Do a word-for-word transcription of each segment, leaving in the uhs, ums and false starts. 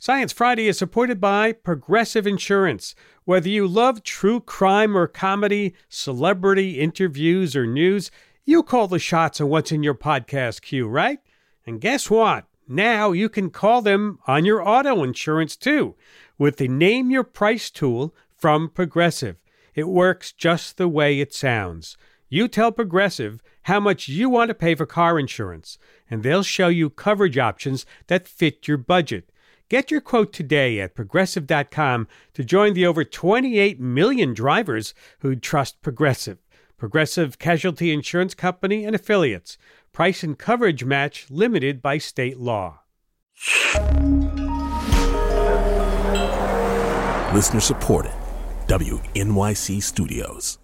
Science Friday is supported by Progressive Insurance. Whether you love true crime or comedy, celebrity interviews or news, you call the shots on what's in your podcast queue, right? And guess what? Now you can call them on your auto insurance too with the Name Your Price tool from Progressive. It works just the way it sounds. You tell Progressive how much you want to pay for car insurance, and they'll show you coverage options that fit your budget. Get your quote today at progressive dot com to join the over twenty-eight million drivers who trust Progressive. Progressive Casualty Insurance Company and Affiliates. Price and coverage match limited by state law. Listener supported. W N Y C Studios.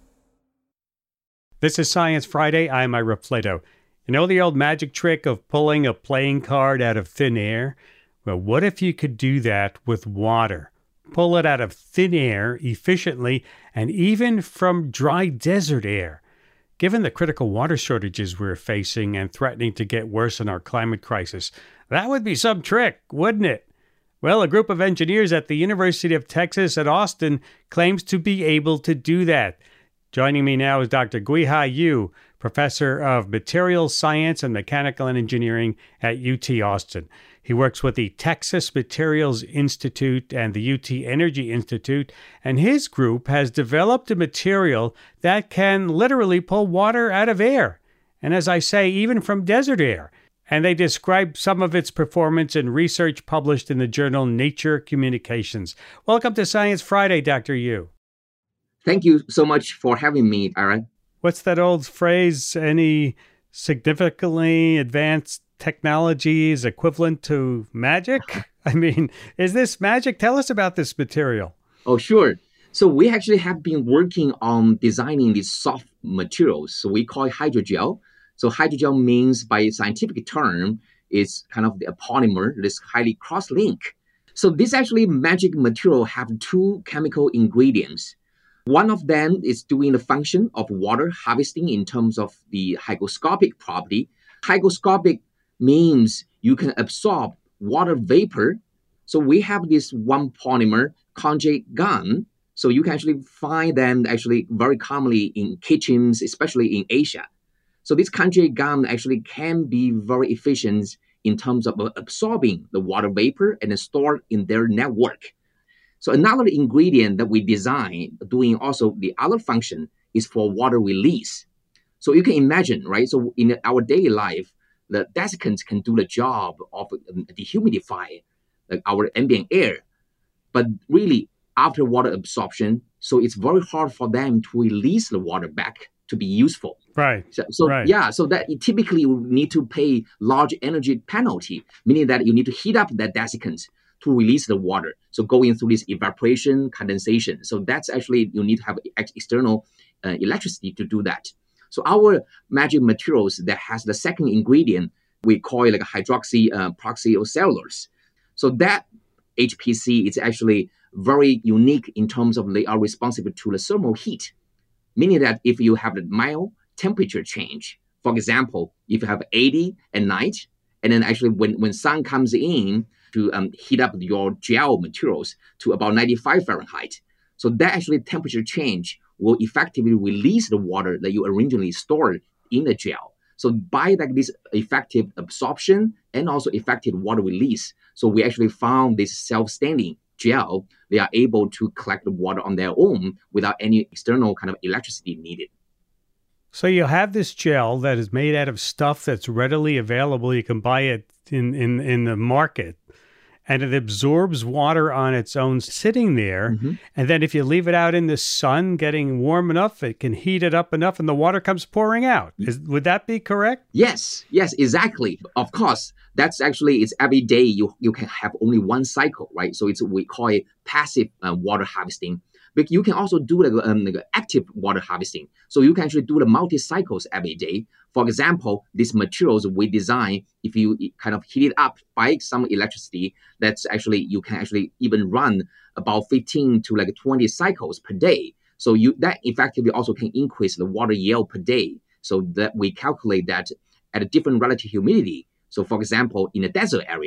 This is Science Friday. I'm Ira Flatow. You know the old magic trick of pulling a playing card out of thin air? Well, what if you could do that with water? Pull it out of thin air efficiently and even from dry desert air. Given the critical water shortages we're facing and threatening to get worse in our climate crisis, that would be some trick, wouldn't it? Well, a group of engineers at the University of Texas at Austin claims to be able to do that. Joining me now is Doctor Guihai Yu, Professor of Materials Science and Mechanical Engineering at U T Austin. He works with the Texas Materials Institute and the U T Energy Institute, and his group has developed a material that can literally pull water out of air, and as I say, even from desert air. And they describe some of its performance in research published in the journal Nature Communications. Welcome to Science Friday, Doctor Yu. Thank you so much for having me, Aaron. What's that old phrase? Any significantly advanced technology is equivalent to magic? I mean, is this magic? Tell us about this material. Oh, sure. So we actually have been working on designing these soft materials. So we call it hydrogel. So hydrogel means, by scientific term, is kind of a polymer that is highly cross-linked. So this actually magic material have two chemical ingredients. One of them is doing the function of water harvesting in terms of the hygroscopic property. Hygroscopic means you can absorb water vapor. So we have this one polymer, conjugate gum. So you can actually find them actually very commonly in kitchens, especially in Asia. So this conjugate gum actually can be very efficient in terms of absorbing the water vapor and then stored in their network. So another ingredient that we design doing also the other function is for water release. So you can imagine, right? So in our daily life, the desiccants can do the job of dehumidify like our ambient air. But really, after water absorption, so it's very hard for them to release the water back to be useful. Right. So, so right. yeah, so that you typically you need to pay large energy penalty, meaning that you need to heat up that desiccant to release the water. So going through this evaporation, condensation. So that's actually, you need to have ex- external uh, electricity to do that. So our magic materials that has the second ingredient, we call it like a hydroxy uh, peroxycellulose. So that H P C is actually very unique in terms of they are responsible to the thermal heat, meaning that if you have a mild temperature change, for example, if you have eighty at night, and then actually when, when sun comes in to um, heat up your gel materials to about ninety-five Fahrenheit, so that actually temperature change will effectively release the water that you originally stored in the gel. So by like this effective absorption and also effective water release, so we actually found this self-standing gel, they are able to collect the water on their own without any external kind of electricity needed. So you have this gel that is made out of stuff that's readily available. You can buy it in, in, in the market, and it absorbs water on its own sitting there. Mm-hmm. And then if you leave it out in the sun getting warm enough, it can heat it up enough and the water comes pouring out. Is, would that be correct? Yes, yes, exactly. Of course, that's actually, it's every day you, you can have only one cycle, right? So it's we call it passive uh, water harvesting. But you can also do the um, like active water harvesting. So you can actually do the multi-cycles every day. For example, these materials we design, if you kind of heat it up by some electricity, that's actually, you can actually even run about fifteen to like twenty cycles per day. So you that effectively also can increase the water yield per day. So that we calculate that at a different relative humidity. So for example, in a desert area,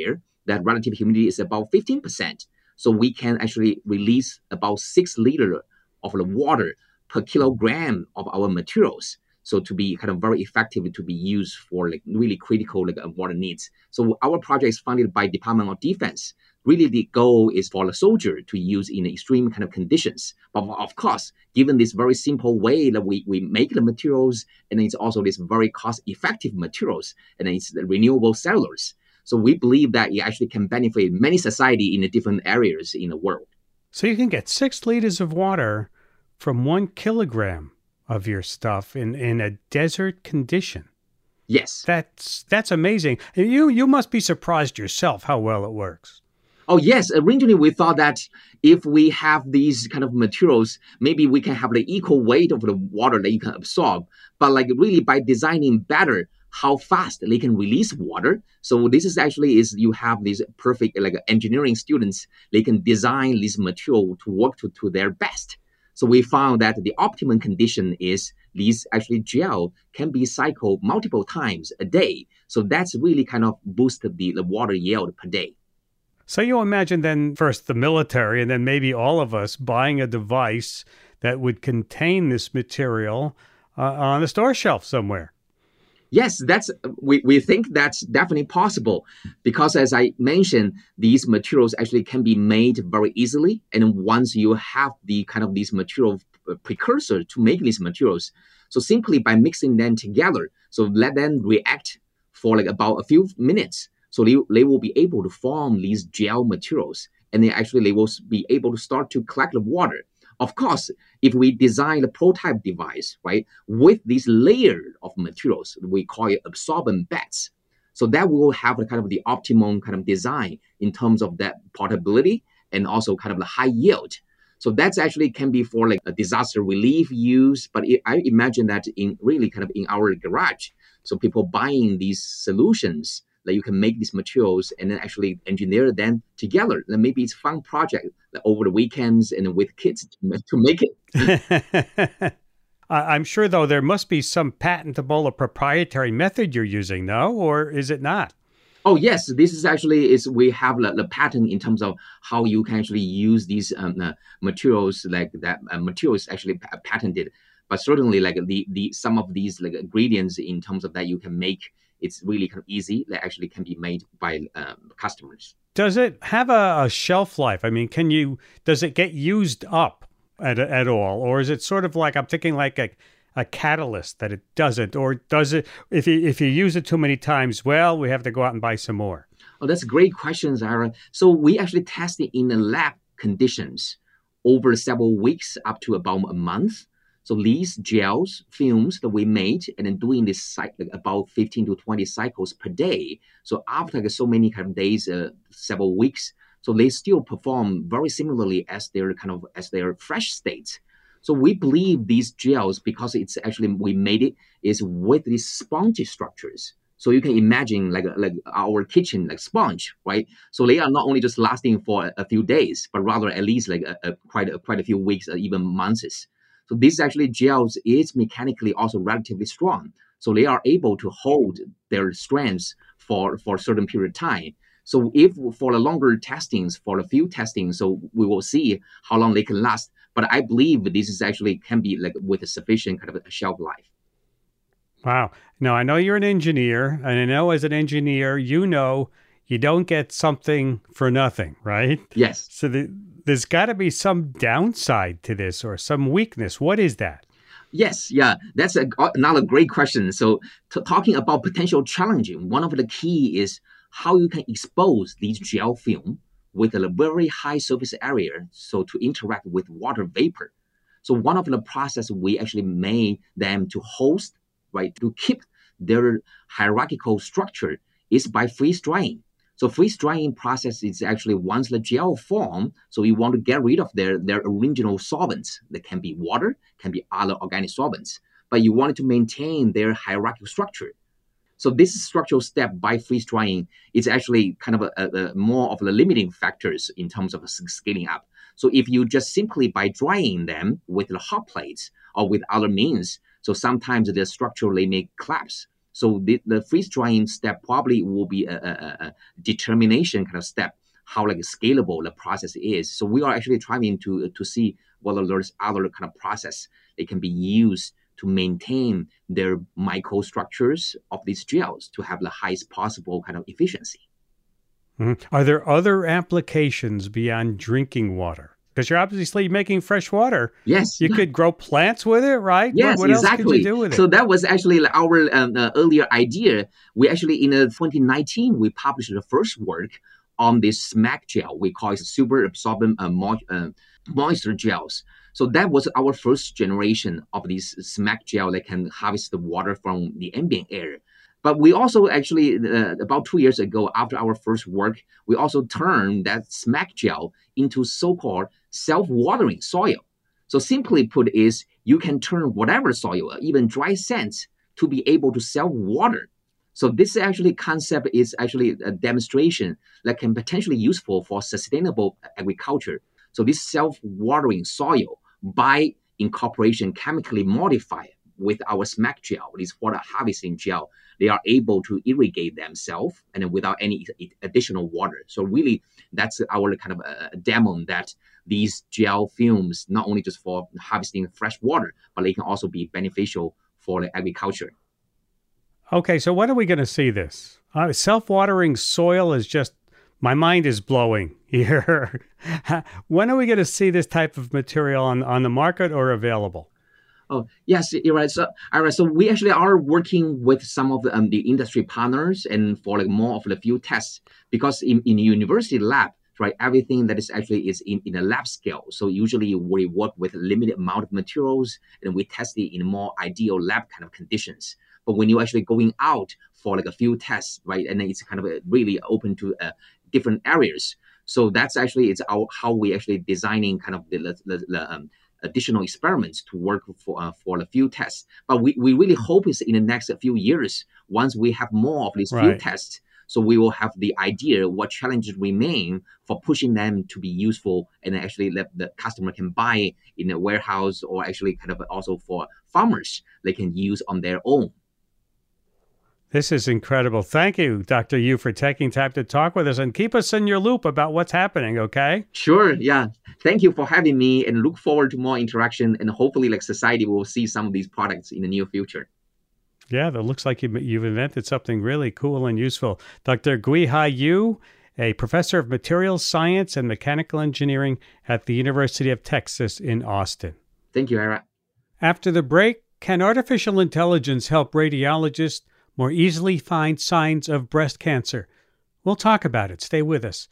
that relative humidity is about fifteen percent. So we can actually release about six liter of the water per kilogram of our materials. So to be kind of very effective to be used for like really critical like water needs. So our project is funded by Department of Defense. Really the goal is for the soldier to use in extreme kind of conditions. But of course, given this very simple way that we, we make the materials, and it's also this very cost-effective materials, and it's the renewable cellulose. So we believe that it actually can benefit many society in the different areas in the world. So you can get six liters of water from one kilogram of your stuff in, in a desert condition. Yes. That's that's amazing. And you you must be surprised yourself how well it works. Oh, yes. Originally, we thought that if we have these kind of materials, maybe we can have the equal weight of the water that you can absorb. But like really by designing better how fast they can release water. So this is actually is you have these perfect like engineering students, they can design this material to work to, to their best. So we found that the optimum condition is these actually gel can be cycled multiple times a day. So that's really kind of boosted the, the water yield per day. So you imagine then first the military and then maybe all of us buying a device that would contain this material uh, on a store shelf somewhere. Yes, that's we, we think that's definitely possible because as I mentioned, these materials actually can be made very easily. And once you have the kind of these material precursor to make these materials, so simply by mixing them together, so let them react for like about a few minutes. So they, they will be able to form these gel materials and they actually they will be able to start to collect the water. Of course, if we design a prototype device, right, with this layer of materials, we call it absorbent beds. So that will have a kind of the optimum kind of design in terms of that portability and also kind of the high yield. So that's actually can be for like a disaster relief use, but it, I imagine that in really kind of in our garage. So people buying these solutions that you can make these materials and then actually engineer them together. And maybe it's a fun project over the weekends and with kids to, to make it. I'm sure, though, there must be some patentable or proprietary method you're using, no? Or is it not? Oh, yes. This is actually, is we have the, the patent in terms of how you can actually use these um, uh, materials, like that uh, materials actually p- patented. But certainly, like the, the some of these like ingredients in terms of that you can make, it's really kind of easy that actually can be made by um, customers. Does it have a, a shelf life? I mean, can you, does it get used up at, at all? Or is it sort of like, I'm thinking like a, a catalyst that it doesn't, or does it, if you, if you use it too many times, well, we have to go out and buy some more. Oh, that's a great question, Aaron. So we actually tested in the lab conditions over several weeks up to about a month. So these gels, films that we made, and then doing this cycle, like about fifteen to twenty cycles per day. So after like, so many kind of days, uh, several weeks, so they still perform very similarly as their kind of as their fresh state. So we believe these gels, because it's actually we made it is with these spongy structures. So you can imagine like like our kitchen like sponge, right? So they are not only just lasting for a few days, but rather at least like a, a, quite a, quite a few weeks, or even months. So this actually gels is mechanically also relatively strong. So they are able to hold their strengths for, for a certain period of time. So if for the longer testings, for a few testings, so we will see how long they can last. But I believe this is actually can be like with a sufficient kind of a shelf life. Wow. Now, I know you're an engineer, and I know as an engineer, you know you don't get something for nothing, right? Yes. So the, there's got to be some downside to this or some weakness. What is that? Yes, yeah, that's a, another great question. So t- talking about potential challenging, one of the key is how you can expose these gel film with a very high surface area so to interact with water vapor. So one of the process we actually made them to host, right, to keep their hierarchical structure is by freeze drying. So freeze drying process is actually once the gel form, so you want to get rid of their, their original solvents. That can be water, can be other organic solvents, but you want to maintain their hierarchical structure. So this structural step by freeze drying is actually kind of a, a, a more of the limiting factors in terms of scaling up. So if you just simply by drying them with the hot plates or with other means, so sometimes the structure they may collapse. So the, the freeze drying step probably will be a, a, a determination kind of step, how like scalable the process is. So we are actually trying to to see whether there's other kind of process that can be used to maintain their microstructures of these gels to have the highest possible kind of efficiency. Mm-hmm. Are there other applications beyond drinking water? Because you're obviously making fresh water. Yes. You could grow plants with it, right? Yes, what, what exactly. else could you do with it? So that was actually our um, uh, earlier idea. We actually, in uh, twenty nineteen, we published the first work on this SMAC gel. We call it super absorbent uh, mo- uh, moisture gels. So that was our first generation of these SMAC gel that can harvest the water from the ambient air. But we also actually, uh, about two years ago, after our first work, we also turned that SMAC gel into so-called self-watering soil. So simply put is, you can turn whatever soil, even dry sands, to be able to self-water. So this actually concept is actually a demonstration that can potentially useful for sustainable agriculture. So this self-watering soil, by incorporation chemically modified with our SMAC gel, this water harvesting gel, they are able to irrigate themselves and then without any additional water. So really, that's our kind of a demo that these gel films, not only just for harvesting fresh water, but they can also be beneficial for the agriculture. Okay, so when are we going to see this? Uh, self-watering soil is just, my mind is blowing here. When are we going to see this type of material on, on the market or available? Oh, yes, you're right. So, all right, so we actually are working with some of the, um, the industry partners and for like more of the field tests, because in, in university lab, right, everything that is actually is in, in a lab scale. So usually we work with a limited amount of materials and we test it in more ideal lab kind of conditions. But when you're actually going out for like a field test, right, and then it's kind of a really open to uh, different areas. So that's actually it's our, how we actually designing kind of the, the, the um, additional experiments to work for uh, for the field tests. But we, we really hope is in the next few years, once we have more of these right. field tests, so we will have the idea what challenges remain for pushing them to be useful and actually let the customer can buy in a warehouse or actually kind of also for farmers they can use on their own. This is incredible. Thank you, Doctor Yu, for taking time to talk with us and keep us in your loop about what's happening, okay? Sure, yeah. Thank you for having me and look forward to more interaction and hopefully like society will see some of these products in the near future. Yeah, that looks like you've invented something really cool and useful. Doctor Guihai Yu, a professor of materials science and mechanical engineering at the University of Texas in Austin. Thank you, Ira. After the break, can artificial intelligence help radiologists more easily find signs of breast cancer? We'll talk about it. Stay with us.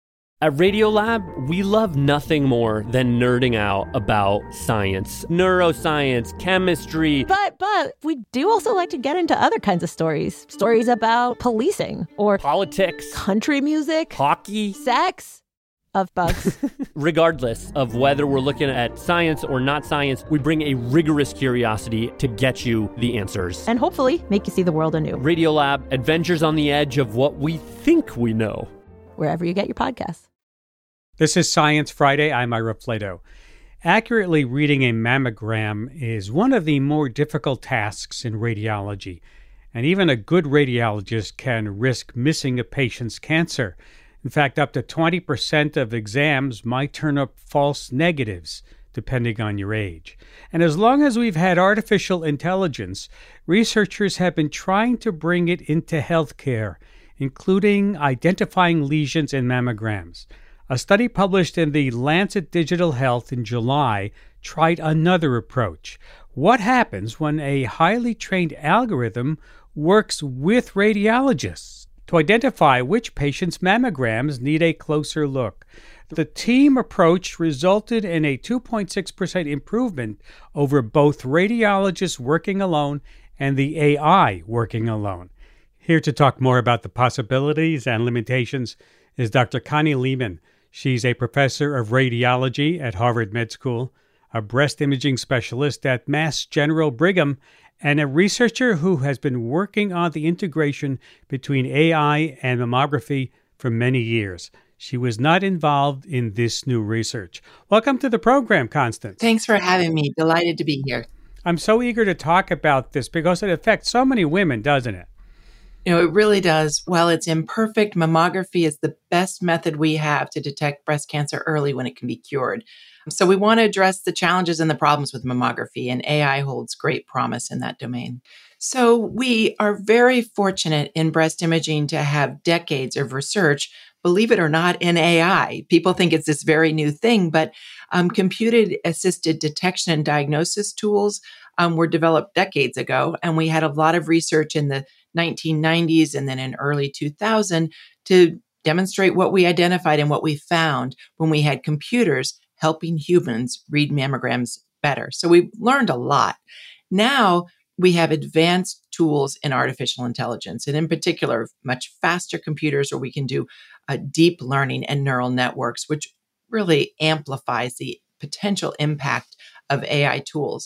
At Radiolab, we love nothing more than nerding out about science, neuroscience, chemistry. But, but we do also like to get into other kinds of stories. Stories about policing or politics, country music, hockey, sex, of bugs. Regardless of whether we're looking at science or not science, we bring a rigorous curiosity to get you the answers. And hopefully make you see the world anew. Radiolab, adventures on the edge of what we think we know. Wherever you get your podcasts. This is Science Friday. I'm Ira Flato. Accurately reading a mammogram is one of the more difficult tasks in radiology, and even a good radiologist can risk missing a patient's cancer. In fact, up to twenty percent of exams might turn up false negatives, depending on your age. And as long as we've had artificial intelligence, researchers have been trying to bring it into healthcare, including identifying lesions in mammograms. A study published in the Lancet Digital Health in July tried another approach. What happens when a highly trained algorithm works with radiologists to identify which patients' mammograms need a closer look? The team approach resulted in a two point six percent improvement over both radiologists working alone and the A I working alone. Here to talk more about the possibilities and limitations is Doctor Connie Lehman. She's a professor of radiology at Harvard Med School, a breast imaging specialist at Mass General Brigham, and a researcher who has been working on the integration between A I and mammography for many years. She was not involved in this new research. Welcome to the program, Constance. Thanks for having me. Delighted to be here. I'm so eager to talk about this because it affects so many women, doesn't it? You know, it really does. While it's imperfect, mammography is the best method we have to detect breast cancer early when it can be cured. So we want to address the challenges and the problems with mammography, and A I holds great promise in that domain. So we are very fortunate in breast imaging to have decades of research, believe it or not, in A I. People think it's this very new thing, but um, computer-assisted detection and diagnosis tools um, were developed decades ago, and we had a lot of research in the nineteen nineties and then in early two thousand to demonstrate what we identified and what we found when we had computers helping humans read mammograms better. So we've learned a lot. Now we have advanced tools in artificial intelligence, and in particular, much faster computers where we can do uh, deep learning and neural networks, which really amplifies the potential impact of A I tools.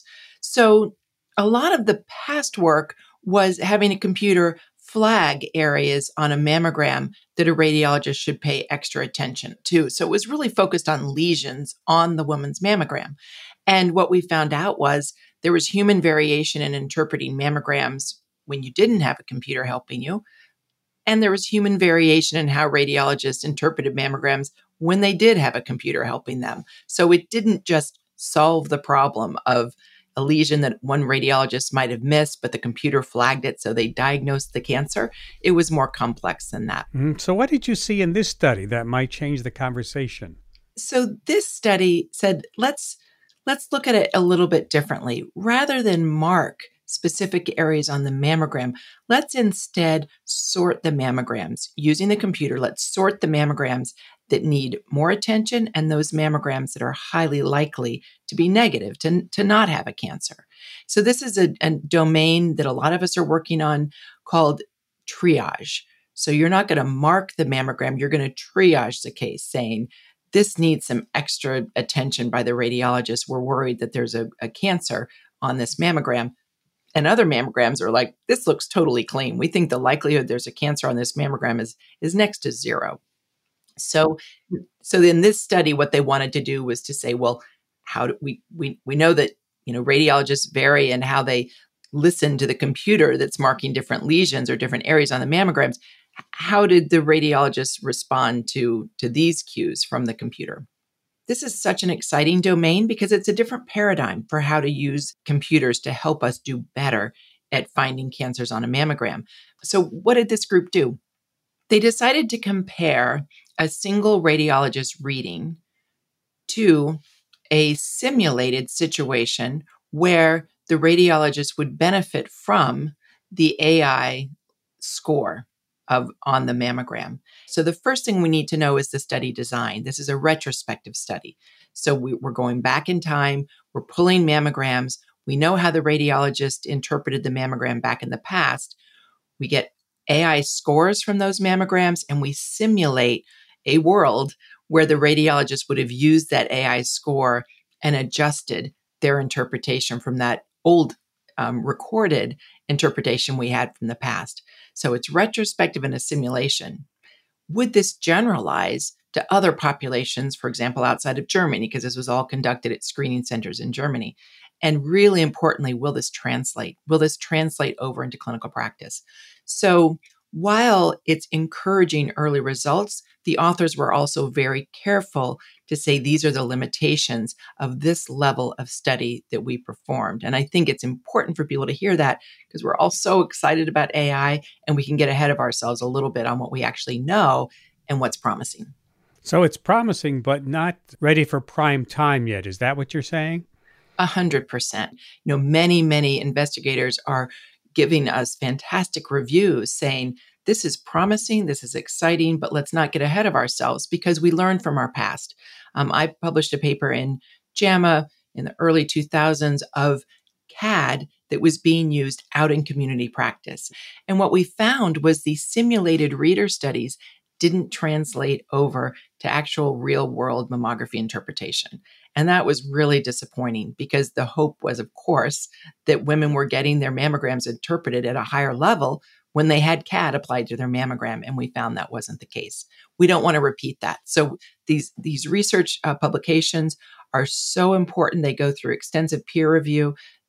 So a lot of the past work was having a computer flag areas on a mammogram that a radiologist should pay extra attention to. So it was really focused on lesions on the woman's mammogram. And what we found out was there was human variation in interpreting mammograms when you didn't have a computer helping you. And there was human variation in how radiologists interpreted mammograms when they did have a computer helping them. So it didn't just solve the problem of a lesion that one radiologist might have missed, but the computer flagged it, so they diagnosed the cancer. It was more complex than that. Mm, so what did you see in this study that might change the conversation? So this study said, let's let's look at it a little bit differently. Rather than mark specific areas on the mammogram, let's instead sort the mammograms. Using the computer, let's sort the mammograms that need more attention and those mammograms that are highly likely to be negative, to, to not have a cancer. So this is a, a domain that a lot of us are working on called triage. So you're not going to mark the mammogram, you're going to triage the case saying, this needs some extra attention by the radiologist. We're worried that there's a, a cancer on this mammogram. And other mammograms are like, this looks totally clean. We think the likelihood there's a cancer on this mammogram is, is next to zero. So, so in this study, what they wanted to do was to say, well, how do we, we, we know that, you know, radiologists vary in how they listen to the computer that's marking different lesions or different areas on the mammograms. How did the radiologists respond to, to these cues from the computer? This is such an exciting domain because it's a different paradigm for how to use computers to help us do better at finding cancers on a mammogram. So what did this group do? They decided to compare a single radiologist reading to a simulated situation where the radiologist would benefit from the A I score of on the mammogram. So the first thing we need to know is the study design. This is a retrospective study. So we, we're going back in time, we're pulling mammograms, we know how the radiologist interpreted the mammogram back in the past. We get A I scores from those mammograms and we simulate a world where the radiologist would have used that A I score and adjusted their interpretation from that old um, recorded interpretation we had from the past. So it's retrospective and a simulation. Would this generalize to other populations, for example, outside of Germany, because this was all conducted at screening centers in Germany? And really importantly, will this translate? Will this translate over into clinical practice? So while it's encouraging early results, the authors were also very careful to say these are the limitations of this level of study that we performed. And I think it's important for people to hear that because we're all so excited about A I and we can get ahead of ourselves a little bit on what we actually know and what's promising. So it's promising, but not ready for prime time yet. Is that what you're saying? A hundred percent. You know, many, many investigators are giving us fantastic reviews saying, this is promising, this is exciting, but let's not get ahead of ourselves because we learned from our past. Um, I published a paper in JAMA in the early two thousands of C A D that was being used out in community practice. And what we found was these simulated reader studies didn't translate over to actual real world mammography interpretation. And that was really disappointing because the hope was, of course, that women were getting their mammograms interpreted at a higher level when they had C A D applied to their mammogram, and we found that wasn't the case. We don't want to repeat that. So these, these research uh, publications are so important. They go through extensive peer review.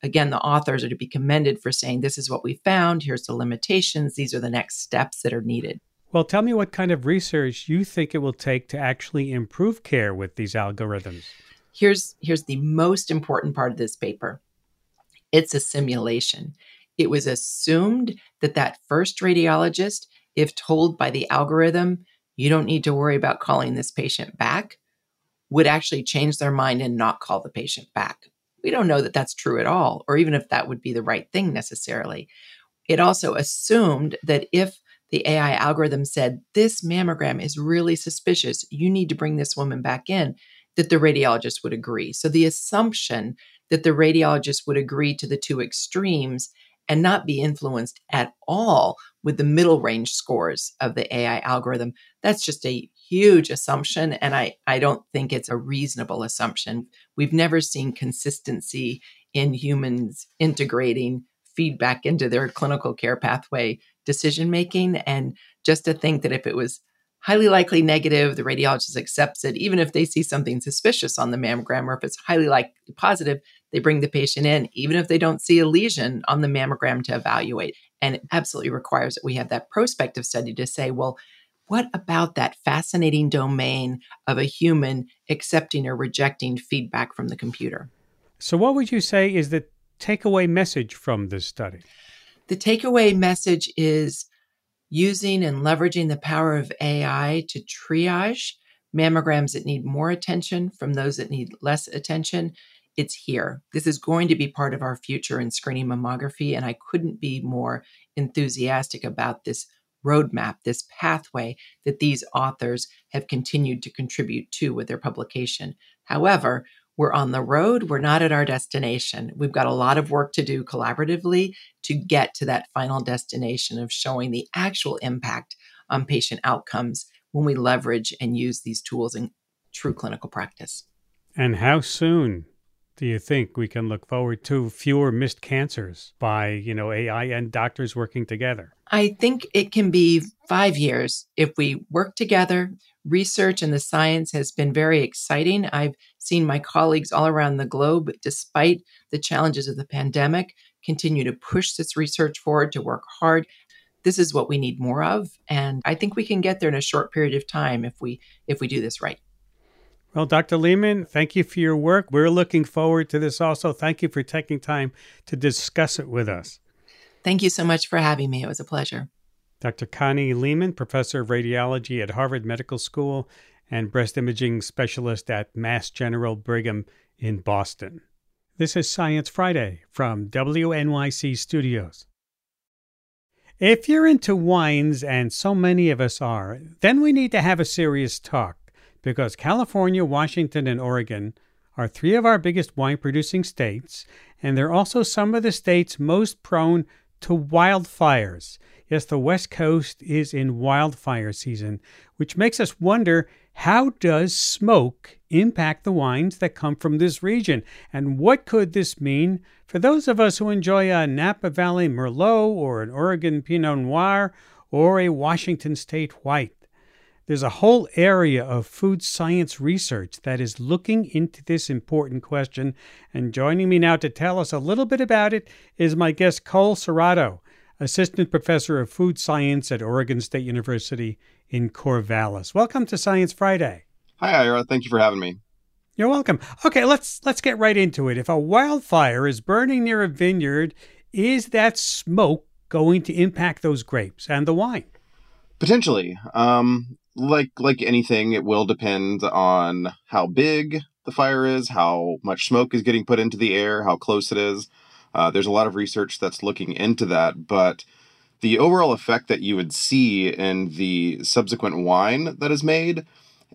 again, the authors are to be commended for saying, this is what we found, here's the limitations, these are the next steps that are needed. Well, tell me what kind of research you think it will take to actually improve care with these algorithms. Here's, here's the most important part of this paper. It's a simulation. It was assumed that that first radiologist, if told by the algorithm, you don't need to worry about calling this patient back, would actually change their mind and not call the patient back. We don't know that that's true at all, or even if that would be the right thing necessarily. It also assumed that if the A I algorithm said, this mammogram is really suspicious, you need to bring this woman back in, that the radiologist would agree. So the assumption that the radiologist would agree to the two extremes and not be influenced at all with the middle range scores of the A I algorithm, that's just a huge assumption. And I, I don't think it's a reasonable assumption. We've never seen consistency in humans integrating feedback into their clinical care pathway decision-making. And just to think that if it was highly likely negative, the radiologist accepts it, even if they see something suspicious on the mammogram, or if it's highly likely positive, they bring the patient in, even if they don't see a lesion on the mammogram to evaluate. And it absolutely requires that we have that prospective study to say, well, what about that fascinating domain of a human accepting or rejecting feedback from the computer? So what would you say is the takeaway message from this study? The takeaway message is using and leveraging the power of A I to triage mammograms that need more attention from those that need less attention. It's here. This is going to be part of our future in screening mammography, and I couldn't be more enthusiastic about this roadmap, this pathway that these authors have continued to contribute to with their publication. However, we're on the road. We're not at our destination. We've got a lot of work to do collaboratively to get to that final destination of showing the actual impact on patient outcomes when we leverage and use these tools in true clinical practice. And how soon do you think we can look forward to fewer missed cancers by, you know, A I and doctors working together? I think it can be five years if we work together. Research and the science has been very exciting. I've seen my colleagues all around the globe, despite the challenges of the pandemic, continue to push this research forward, to work hard. This is what we need more of. And I think we can get there in a short period of time if we if we do this right. Well, Doctor Leman, thank you for your work. We're looking forward to this also. Thank you for taking time to discuss it with us. Thank you so much for having me. It was a pleasure. Doctor Connie Leman, professor of radiology at Harvard Medical School and breast imaging specialist at Mass General Brigham in Boston. This is Science Friday from W N Y C Studios. If you're into wines, and so many of us are, then we need to have a serious talk, because California, Washington, and Oregon are three of our biggest wine-producing states, and they're also some of the states most prone to wildfires. Yes, the West Coast is in wildfire season, which makes us wonder, how does smoke impact the wines that come from this region? And what could this mean for those of us who enjoy a Napa Valley Merlot or an Oregon Pinot Noir or a Washington State White? There's a whole area of food science research that is looking into this important question. And joining me now to tell us a little bit about it is my guest, Cole Serrato, Assistant Professor of Food Science at Oregon State University in Corvallis. Welcome to Science Friday. Hi, Ira. Thank you for having me. You're welcome. Okay, let's let's get right into it. If a wildfire is burning near a vineyard, is that smoke going to impact those grapes and the wine? Potentially. Um, like like anything, it will depend on how big the fire is, how much smoke is getting put into the air, how close it is. Uh, there's a lot of research that's looking into that, but the overall effect that you would see in the subsequent wine that is made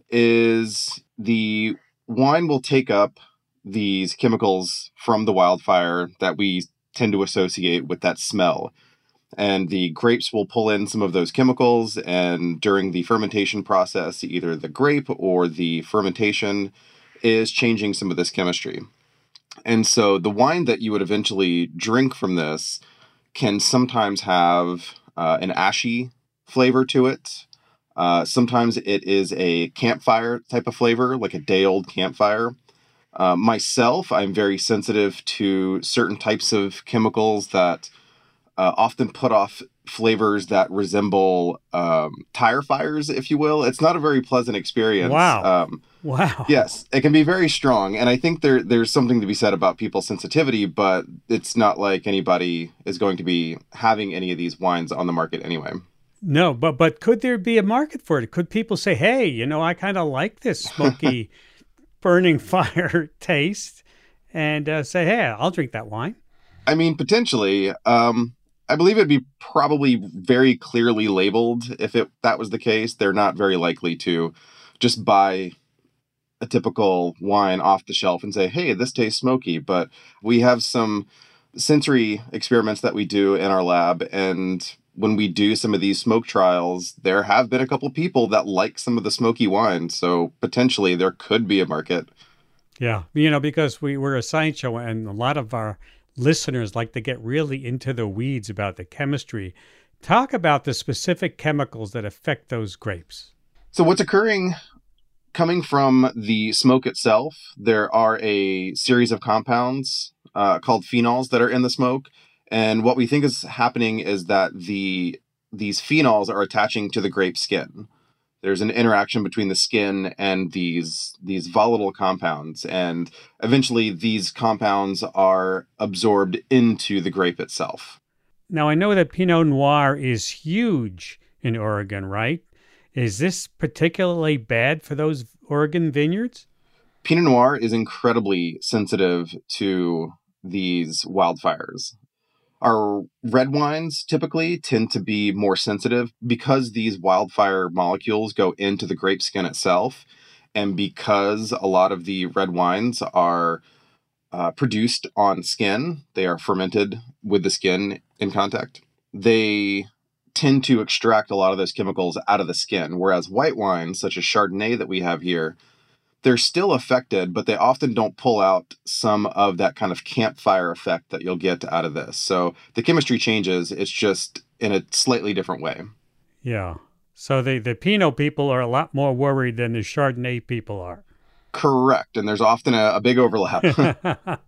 is the wine will take up these chemicals from the wildfire that we tend to associate with that smell. And the grapes will pull in some of those chemicals, and during the fermentation process, either the grape or the fermentation is changing some of this chemistry. And so the wine that you would eventually drink from this can sometimes have uh, an ashy flavor to it. Uh, sometimes it is a campfire type of flavor, like a day-old campfire. Uh, myself, I'm very sensitive to certain types of chemicals that uh, often put off flavors that resemble um, tire fires, if you will. It's not a very pleasant experience. Wow. Um, Wow. yes, it can be very strong. And I think there there's something to be said about people's sensitivity, but it's not like anybody is going to be having any of these wines on the market anyway. No, but but could there be a market for it? Could people say, hey, you know, I kind of like this smoky, burning fire taste, and uh, say, hey, I'll drink that wine? I mean, potentially. Um, I believe it'd be probably very clearly labeled if it that was the case. They're not very likely to just buy a typical wine off the shelf and say, hey, this tastes smoky. But we have some sensory experiments that we do in our lab. And when we do some of these smoke trials, there have been a couple people that like some of the smoky wine. So potentially there could be a market. Yeah. You know, because we, we're a science show and a lot of our listeners like to get really into the weeds about the chemistry. Talk about the specific chemicals that affect those grapes. So what's occurring coming from the smoke itself, there are a series of compounds uh, called phenols that are in the smoke. And what we think is happening is that the these phenols are attaching to the grape skin. There's an interaction between the skin and these these volatile compounds. And eventually these compounds are absorbed into the grape itself. Now, I know that Pinot Noir is huge in Oregon, right? Is this particularly bad for those Oregon vineyards? Pinot Noir is incredibly sensitive to these wildfires. Our red wines typically tend to be more sensitive because these wildfire molecules go into the grape skin itself. And because a lot of the red wines are uh, produced on skin, they are fermented with the skin in contact. They tend to extract a lot of those chemicals out of the skin, whereas white wines, such as Chardonnay that we have here, they're still affected, but they often don't pull out some of that kind of campfire effect that you'll get out of this. So the chemistry changes, it's just in a slightly different way. Yeah. So the, the Pinot people are a lot more worried than the Chardonnay people are. Correct. And there's often a, a big overlap.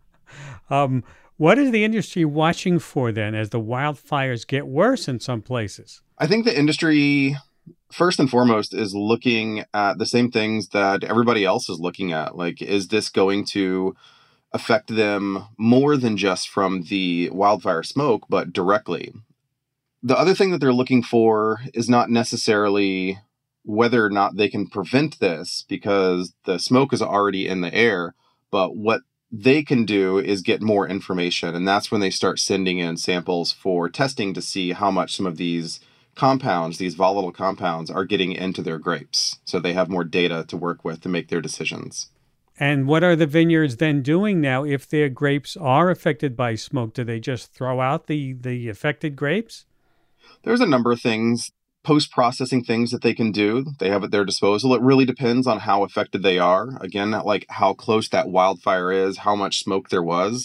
um, what is the industry watching for then as the wildfires get worse in some places? I think the industry, first and foremost, is looking at the same things that everybody else is looking at. Like, is this going to affect them more than just from the wildfire smoke, but directly? The other thing that they're looking for is not necessarily whether or not they can prevent this, because the smoke is already in the air, but what they can do is get more information. And that's when they start sending in samples for testing to see how much some of these compounds, these volatile compounds, are getting into their grapes. So they have more data to work with to make their decisions. And what are the vineyards then doing now if their grapes are affected by smoke? Do they just throw out the, the affected grapes? There's a number of things, post-processing things that they can do. They have at their disposal. It really depends on how affected they are. Again, like how close that wildfire is, how much smoke there was.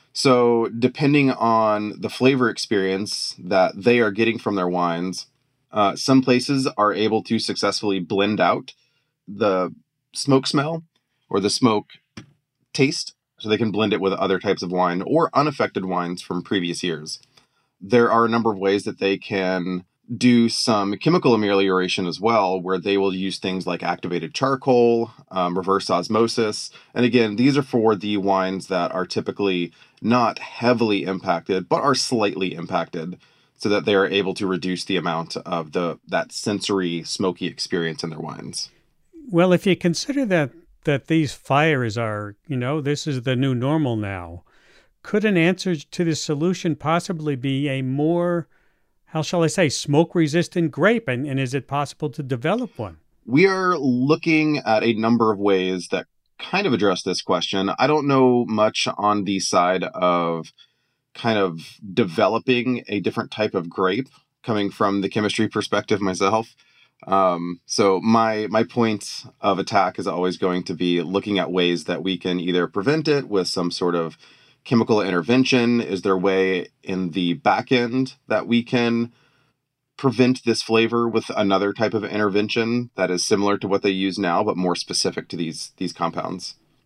So depending on the flavor experience that they are getting from their wines, uh, some places are able to successfully blend out the smoke smell or the smoke taste, so they can blend it with other types of wine or unaffected wines from previous years. There are a number of ways that they can do some chemical amelioration as well, where they will use things like activated charcoal, um, reverse osmosis. And again, these are for the wines that are typically not heavily impacted, but are slightly impacted, so that they are able to reduce the amount of the that sensory smoky experience in their wines. Well, if you consider that that these fires are, you know, this is the new normal now, could an answer to this solution possibly be a more, how shall I say, smoke-resistant grape? And, and is it possible to develop one? We are looking at a number of ways that kind of address this question. I don't know much on the side of kind of developing a different type of grape, coming from the chemistry perspective myself. Um, so my my point of attack is always going to be looking at ways that we can either prevent it with some sort of chemical intervention. Is there a way in the back end that we can prevent this flavor with another type of intervention that is similar to what they use now, but more specific to these these compounds?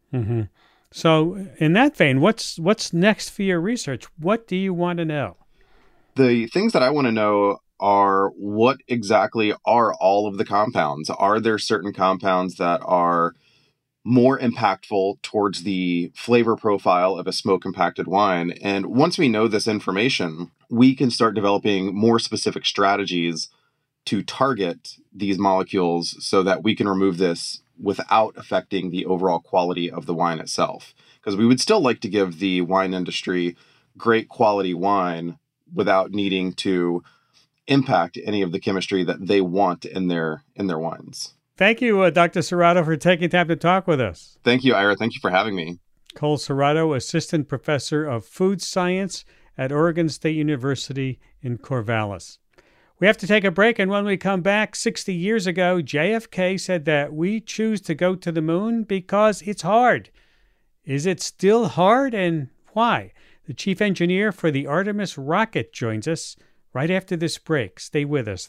Mm-hmm. So in that vein, what's what's next for your research? What do you want to know? The things that I want to know are what exactly are all of the compounds? Are there certain compounds that are more impactful towards the flavor profile of a smoke compacted wine? And once we know this information, we can start developing more specific strategies to target these molecules so that we can remove this without affecting the overall quality of the wine itself. Because we would still like to give the wine industry great quality wine without needing to impact any of the chemistry that they want in their in their wines. Thank you, uh, Doctor Serrato, for taking time to talk with us. Thank you, Ira. Thank you for having me. Cole Serrato, Assistant Professor of Food Science at Oregon State University in Corvallis. We have to take a break, and when we come back, sixty years ago, J F K said that we choose to go to the moon because it's hard. Is it still hard, and why? The chief engineer for the Artemis rocket joins us right after this break. Stay with us.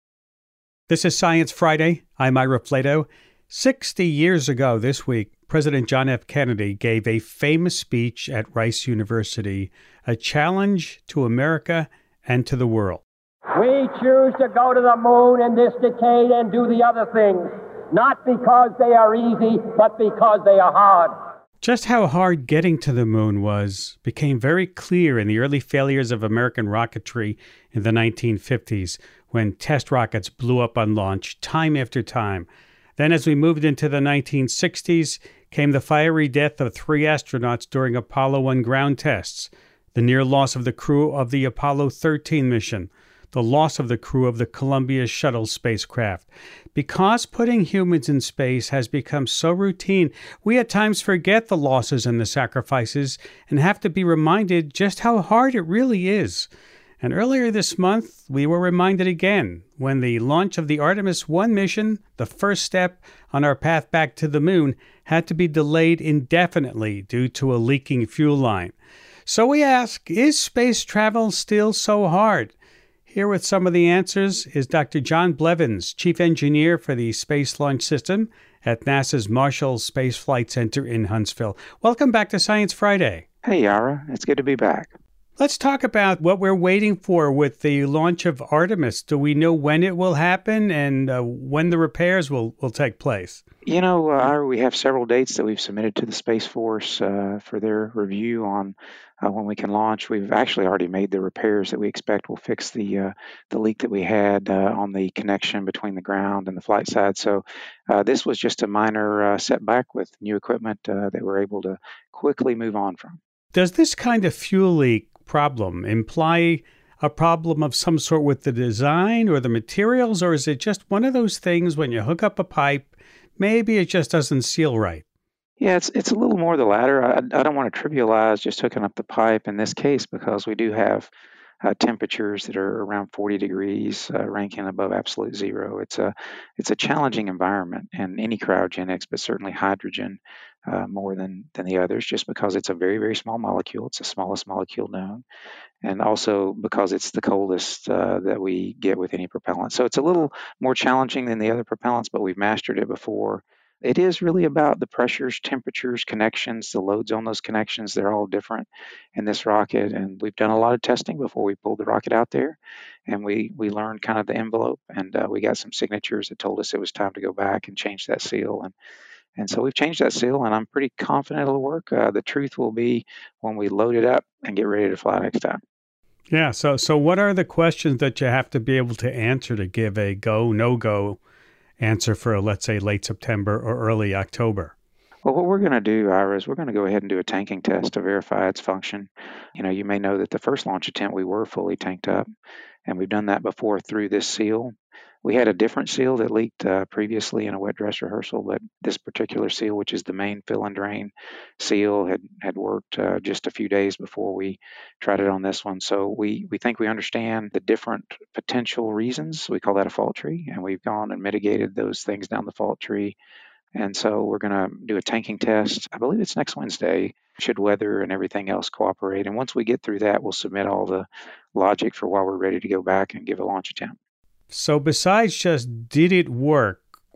This is Science Friday. I'm Ira Flatow. sixty years ago this week, President John F. Kennedy gave a famous speech at Rice University, a challenge to America and to the world. We choose to go to the moon in this decade and do the other things, not because they are easy, but because they are hard. Just how hard getting to the moon was became very clear in the early failures of American rocketry in the nineteen fifties, when test rockets blew up on launch time after time. Then as we moved into the nineteen sixties, came the fiery death of three astronauts during Apollo one ground tests, the near loss of the crew of the Apollo thirteen mission, the loss of the crew of the Columbia shuttle spacecraft. Because putting humans in space has become so routine, we at times forget the losses and the sacrifices and have to be reminded just how hard it really is. And earlier this month, we were reminded again when the launch of the Artemis one mission, the first step on our path back to the moon, had to be delayed indefinitely due to a leaking fuel line. So we ask, is space travel still so hard? Here with some of the answers is Doctor John Blevins, Chief Engineer for the Space Launch System at NASA's Marshall Space Flight Center in Huntsville. Welcome back to Science Friday. Hey, Yara. It's good to be back. Let's talk about what we're waiting for with the launch of Artemis. Do we know when it will happen and uh, when the repairs will, will take place? You know, uh, Ira, we have several dates that we've submitted to the Space Force uh, for their review on uh, when we can launch. We've actually already made the repairs that we expect will fix the uh, the leak that we had uh, on the connection between the ground and the flight side. So uh, this was just a minor uh, setback with new equipment uh, that we're able to quickly move on from. Does this kind of fuel leak problem imply a problem of some sort with the design or the materials, or is it just one of those things when you hook up a pipe, maybe it just doesn't seal right? Yeah, it's it's a little more the latter. I, I don't want to trivialize just hooking up the pipe in this case because we do have uh, temperatures that are around forty degrees, uh, ranking above absolute zero. It's a it's a challenging environment, and any cryogenics, but certainly hydrogen uh, more than than the others, just because it's a very very small molecule. It's the smallest molecule known, and also because it's the coldest uh, that we get with any propellant. So it's a little more challenging than the other propellants, but we've mastered it before. It is really about the pressures, temperatures, connections, the loads on those connections. They're all different in this rocket, and we've done a lot of testing before we pulled the rocket out there, and we we learned kind of the envelope, and uh, we got some signatures that told us it was time to go back and change that seal, and and so we've changed that seal, and I'm pretty confident it'll work. Uh, the truth will be when we load it up and get ready to fly next time. Yeah, so so what are the questions that you have to be able to answer to give a go, no-go answer for, let's say, late September or early October? Well, what we're going to do, Ira, is we're going to go ahead and do a tanking test to verify its function. You know, you may know that the first launch attempt, we were fully tanked up, and we've done that before through this seal. We had a different seal that leaked uh, previously in a wet dress rehearsal, but this particular seal, which is the main fill and drain seal, had, had worked uh, just a few days before we tried it on this one. So we, we think we understand the different potential reasons. We call that a fault tree, and we've gone and mitigated those things down the fault tree. And so we're going to do a tanking test. I believe it's next Wednesday, should weather and everything else cooperate. And once we get through that, we'll submit all the logic for why we're ready to go back and give a launch attempt. So besides just did it work,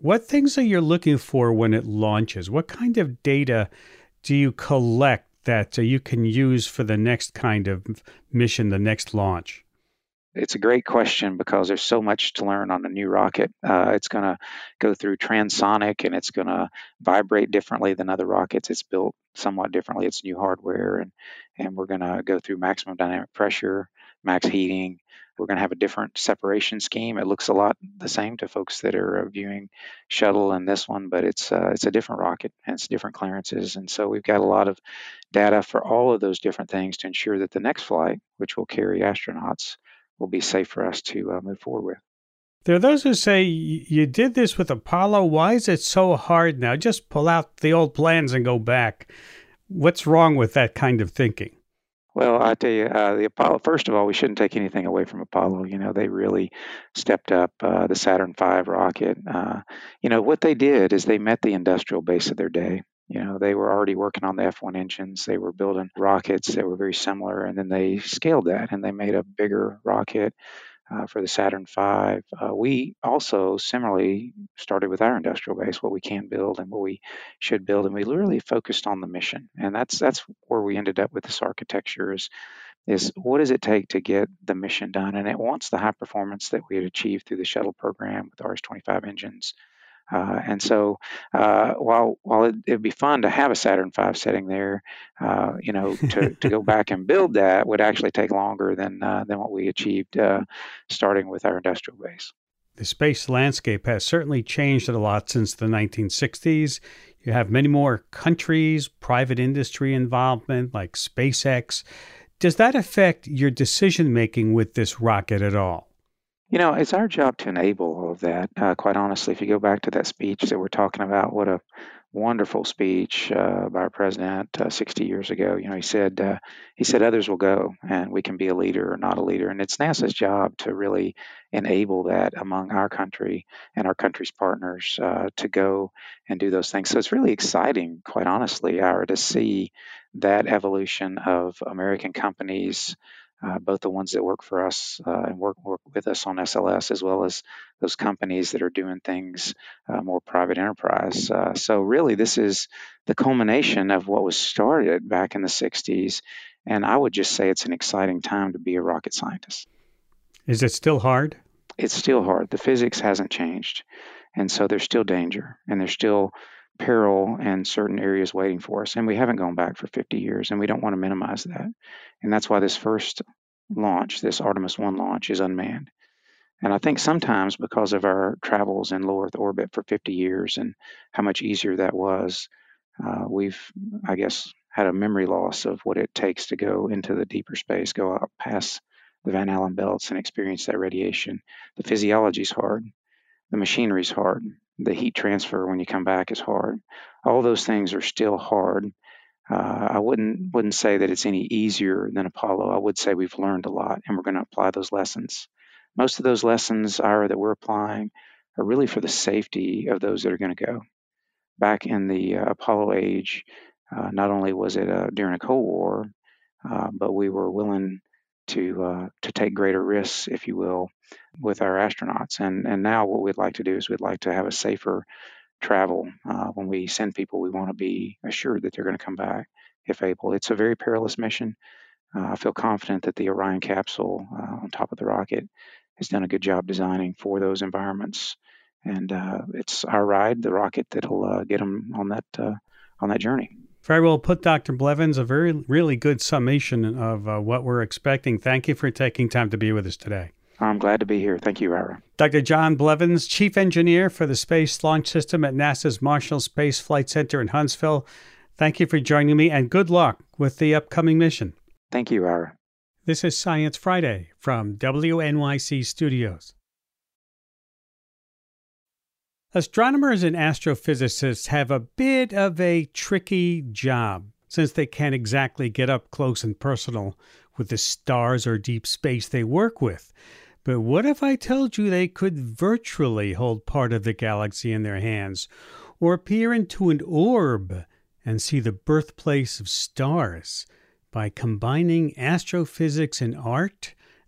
What things are you looking for when it launches? What kind of data do you collect that uh, you can use for the next kind of mission, the next launch? It's a great question because there's so much to learn on a new rocket. Uh, it's going to go through transonic and it's going to vibrate differently than other rockets. It's built somewhat differently. It's new hardware, and, and we're going to go through maximum dynamic pressure, max heating. We're going to have a different separation scheme. It looks a lot the same to folks that are viewing shuttle and this one, but it's uh, it's a different rocket and it's different clearances. And so we've got a lot of data for all of those different things to ensure that the next flight, which will carry astronauts, will be safe for us to uh, move forward with. There are those who say, you did this with Apollo. Why is it so hard now? Just pull out the old plans and go back. What's wrong with that kind of thinking? Well, I tell you, uh, the Apollo, first of all, we shouldn't take anything away from Apollo. You know, they really stepped up uh, the Saturn five rocket. Uh, you know, what they did is they met the industrial base of their day. You know, they were already working on the F one engines. They were building rockets that were very similar, and then they scaled that and they made a bigger rocket uh, for the Saturn five. Uh, we also similarly started with our industrial base, what we can build and what we should build, and we literally focused on the mission. And that's that's where we ended up with this architecture is, is what does it take to get the mission done? And it wants the high performance that we had achieved through the shuttle program with R S twenty-five engines. Uh, and so, uh, while while it, it'd be fun to have a Saturn five sitting there, uh, you know, to, to go back and build that would actually take longer than uh, than what we achieved uh, starting with our industrial base. The space landscape has certainly changed a lot since the nineteen sixties. You have many more countries, private industry involvement like SpaceX. Does that affect your decision making with this rocket at all? You know, it's our job to enable all of that. Uh, quite honestly, if you go back to that speech that we're talking about, what a wonderful speech uh, by our president uh, sixty years ago. You know, he said uh, he said others will go, and we can be a leader or not a leader. And it's NASA's job to really enable that among our country and our country's partners uh, to go and do those things. So it's really exciting, quite honestly, Ira, to see that evolution of American companies. Uh, both the ones that work for us uh, and work, work with us on S L S, as well as those companies that are doing things uh, more private enterprise. Uh, so really, this is the culmination of what was started back in the sixties. And I would just say it's an exciting time to be a rocket scientist. Is it still hard? It's still hard. The physics hasn't changed. And so there's still danger, and there's still peril in certain areas waiting for us. And we haven't gone back for fifty years, and we don't want to minimize that. And that's why this first launch, this Artemis one launch, is unmanned. And I think sometimes because of our travels in low Earth orbit for fifty years and how much easier that was, uh, we've, I guess, had a memory loss of what it takes to go into the deeper space, go out past the Van Allen belts and experience that radiation. The physiology is hard. The machinery is hard. The heat transfer when you come back is hard. All those things are still hard. Uh, I wouldn't wouldn't say that it's any easier than Apollo. I would say we've learned a lot, and we're going to apply those lessons. Most of those lessons, Ira, that we're applying are really for the safety of those that are going to go. Back in the uh, Apollo age, uh, not only was it uh, during a Cold War, uh, but we were willing to uh, to take greater risks, if you will, with our astronauts. And and now what we'd like to do is we'd like to have a safer travel. Uh, when we send people, we want to be assured that they're going to come back if able. It's a very perilous mission. Uh, I feel confident that the Orion capsule uh, on top of the rocket has done a good job designing for those environments. And uh, it's our ride, the rocket, that'll uh, get them on that uh, on that journey. Very well put, Doctor Blevins. A very, really good summation of uh, what we're expecting. Thank you for taking time to be with us today. I'm glad to be here. Thank you, Ira. Doctor John Blevins, Chief Engineer for the Space Launch System at NASA's Marshall Space Flight Center in Huntsville. Thank you for joining me, and good luck with the upcoming mission. Thank you, Ira. This is Science Friday from W N Y C Studios. Astronomers and astrophysicists have a bit of a tricky job since they can't exactly get up close and personal with the stars or deep space they work with. But what if I told you they could virtually hold part of the galaxy in their hands, or peer into an orb and see the birthplace of stars? By combining astrophysics and art,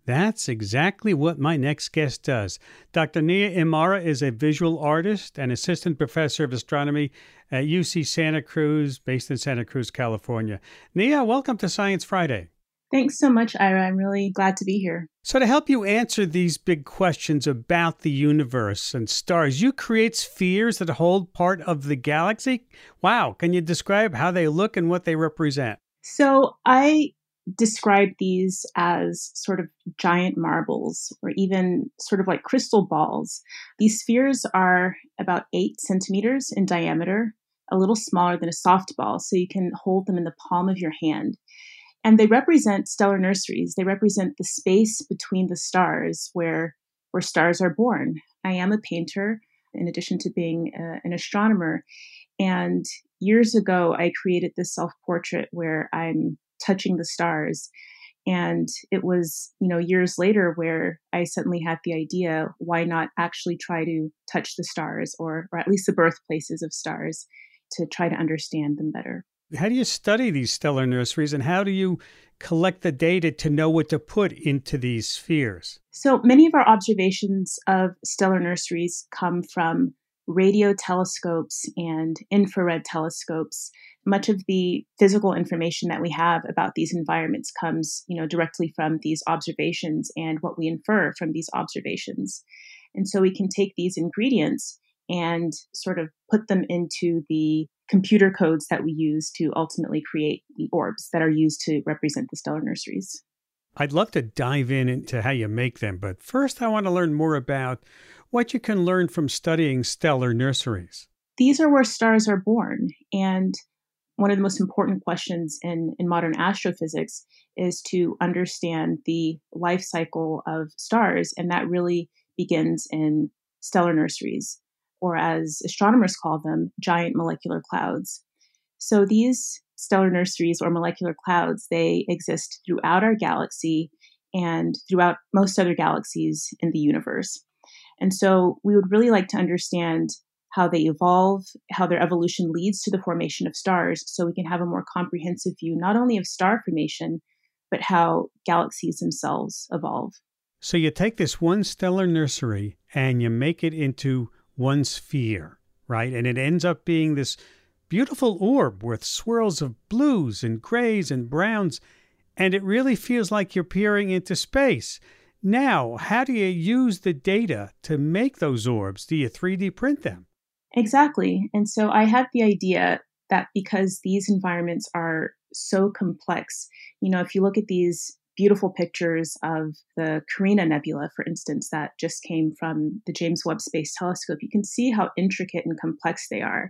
That's exactly what my next guest does. Doctor Nia Imara is a visual artist and assistant professor of astronomy at U C Santa Cruz, based in Santa Cruz, California. Nia, welcome to Science Friday. Thanks so much, Ira. I'm really glad to be here. So to help you answer these big questions about the universe and stars, you create spheres that hold part of the galaxy. Wow. Can you describe how they look and what they represent? So I describe these as sort of giant marbles or even sort of like crystal balls. These spheres are about eight centimeters in diameter, a little smaller than a softball, so you can hold them in the palm of your hand. And they represent stellar nurseries. They represent the space between the stars where, where stars are born. I am a painter in addition to being a, an astronomer. And years ago, I created this self-portrait where I'm touching the stars. And it was, you know, years later where I suddenly had the idea, why not actually try to touch the stars or, or at least the birthplaces of stars to try to understand them better. How do you study these stellar nurseries and how do you collect the data to know what to put into these spheres? So many of our observations of stellar nurseries come from radio telescopes and infrared telescopes. Much of the physical information that we have about these environments comes, you know, directly from these observations and what we infer from these observations. And so we can take these ingredients and sort of put them into the computer codes that we use to ultimately create the orbs that are used to represent the stellar nurseries. I'd love to dive in into how you make them, but first I want to learn more about what you can learn from studying stellar nurseries. These are where stars are born, and one of the most important questions in, in modern astrophysics is to understand the life cycle of stars, and that really begins in stellar nurseries, or as astronomers call them, giant molecular clouds. So these stellar nurseries or molecular clouds, they exist throughout our galaxy and throughout most other galaxies in the universe. And so we would really like to understand how they evolve, how their evolution leads to the formation of stars, so we can have a more comprehensive view, not only of star formation, but how galaxies themselves evolve. So you take this one stellar nursery and you make it into one sphere, right? And it ends up being this beautiful orb with swirls of blues and grays and browns, and it really feels like you're peering into space. Now, how do you use the data to make those orbs? Do you three D print them? Exactly. And so I had the idea that because these environments are so complex, you know, if you look at these beautiful pictures of the Carina Nebula, for instance, that just came from the James Webb Space Telescope, you can see how intricate and complex they are.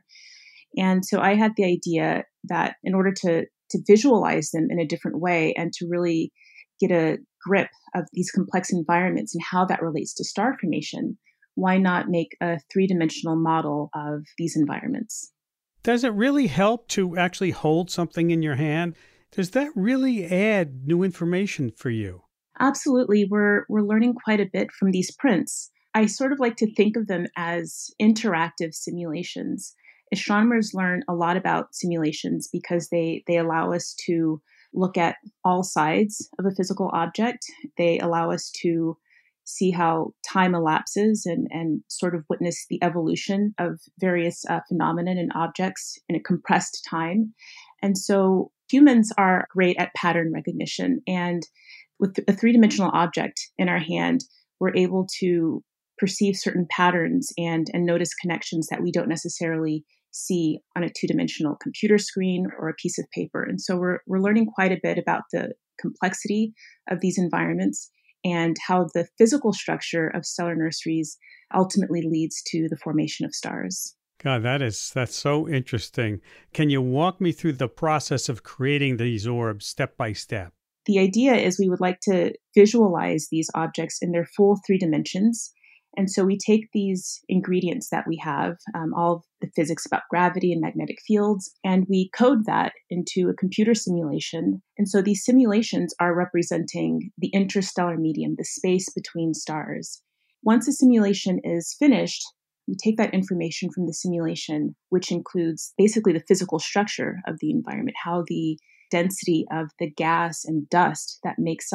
And so I had the idea that in order to, to visualize them in a different way and to really get a grip of these complex environments and how that relates to star formation, why not make a three-dimensional model of these environments? Does it really help to actually hold something in your hand? Does that really add new information for you? Absolutely. We're we're learning quite a bit from these prints. I sort of like to think of them as interactive simulations. Astronomers learn a lot about simulations because they, they allow us to look at all sides of a physical object. They allow us to see how time elapses and, and sort of witness the evolution of various uh, phenomena and objects in a compressed time. And so humans are great at pattern recognition. And with a three-dimensional object in our hand, we're able to perceive certain patterns and, and notice connections that we don't necessarily see on a two-dimensional computer screen or a piece of paper. And so we're we're learning quite a bit about the complexity of these environments and how the physical structure of stellar nurseries ultimately leads to the formation of stars. God, that is that's so interesting. Can you walk me through the process of creating these orbs step by step? The idea is we would like to visualize these objects in their full three dimensions. And so we take these ingredients that we have, um, all of the physics about gravity and magnetic fields, and we code that into a computer simulation. And so these simulations are representing the interstellar medium, the space between stars. Once a simulation is finished, we take that information from the simulation, which includes basically the physical structure of the environment, how the density of the gas and dust that makes up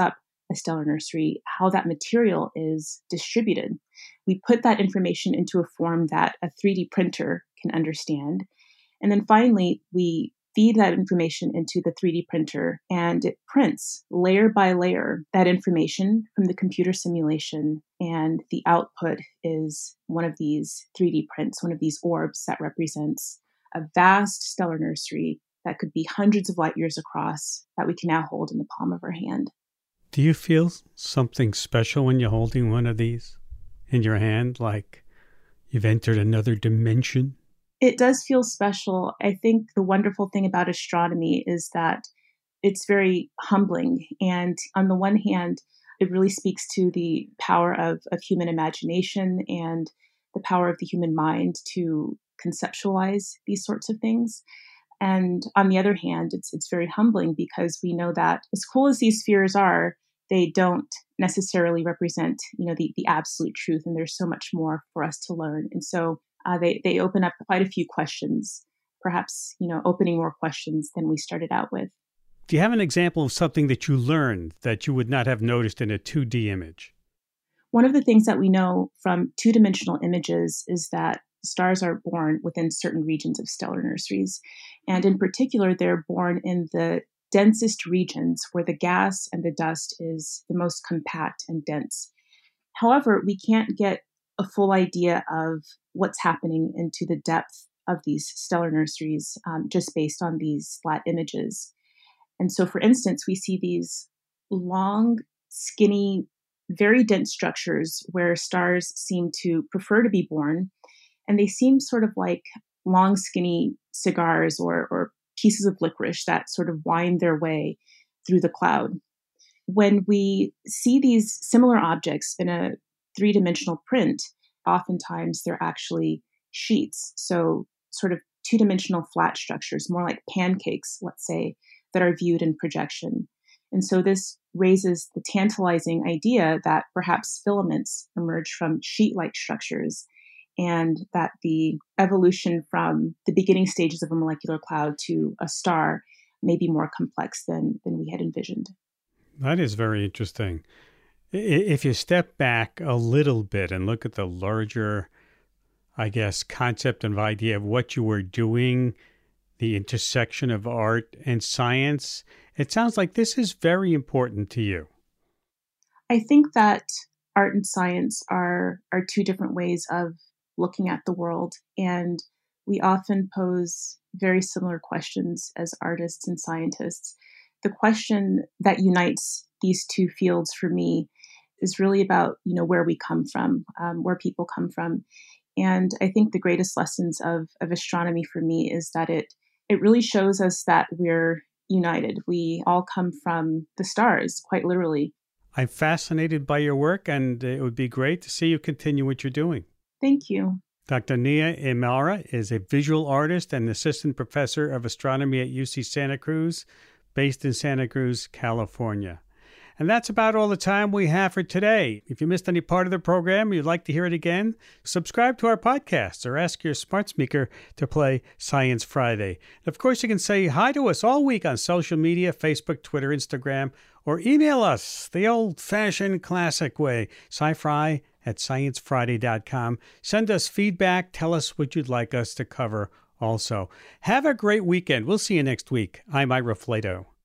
a stellar nursery, how that material is distributed. We put that information into a form that a three D printer can understand. And then finally, we feed that information into the three D printer, and it prints layer by layer that information from the computer simulation. And the output is one of these three D prints, one of these orbs that represents a vast stellar nursery that could be hundreds of light years across that we can now hold in the palm of our hand. Do you feel something special when you're holding one of these in your hand, like you've entered another dimension? It does feel special. I think the wonderful thing about astronomy is that it's very humbling. And on the one hand, it really speaks to the power of, of human imagination and the power of the human mind to conceptualize these sorts of things. And on the other hand, it's it's very humbling because we know that as cool as these spheres are, they don't necessarily represent, you know, the, the absolute truth. And there's so much more for us to learn. And so uh, they, they open up quite a few questions, perhaps, you know, opening more questions than we started out with. Do you have an example of something that you learned that you would not have noticed in a two D image? One of the things that we know from two-dimensional images is that stars are born within certain regions of stellar nurseries. And in particular, they're born in the densest regions where the gas and the dust is the most compact and dense. However, we can't get a full idea of what's happening into the depth of these stellar nurseries um, just based on these flat images. And so, for instance, we see these long, skinny, very dense structures where stars seem to prefer to be born. And they seem sort of like long, skinny cigars or, or pieces of licorice that sort of wind their way through the cloud. When we see these similar objects in a three-dimensional print, oftentimes they're actually sheets. So sort of two-dimensional flat structures, more like pancakes, let's say, that are viewed in projection. And so this raises the tantalizing idea that perhaps filaments emerge from sheet-like structures, and that the evolution from the beginning stages of a molecular cloud to a star may be more complex than, than we had envisioned. That is very interesting. If you step back a little bit and look at the larger, I guess, concept and idea of what you were doing, the intersection of art and science, it sounds like this is very important to you. I think that art and science are, are two different ways of looking at the world, and we often pose very similar questions as artists and scientists. The question that unites these two fields for me is really about, you know, where we come from, um, where people come from. And I think the greatest lessons of, of astronomy for me is that it it really shows us that we're united. We all come from the stars, quite literally. I'm fascinated by your work, and it would be great to see you continue what you're doing. Thank you. Doctor Nia Imara is a visual artist and assistant professor of astronomy at U C Santa Cruz, based in Santa Cruz, California. And that's about all the time we have for today. If you missed any part of the program or you'd like to hear it again, subscribe to our podcast or ask your smart speaker to play Science Friday. And of course, you can say hi to us all week on social media, Facebook, Twitter, Instagram, or email us the old-fashioned classic way, sci-fi at science friday dot com. Send us feedback. Tell us what you'd like us to cover also. Have a great weekend. We'll see you next week. I'm Ira Flato.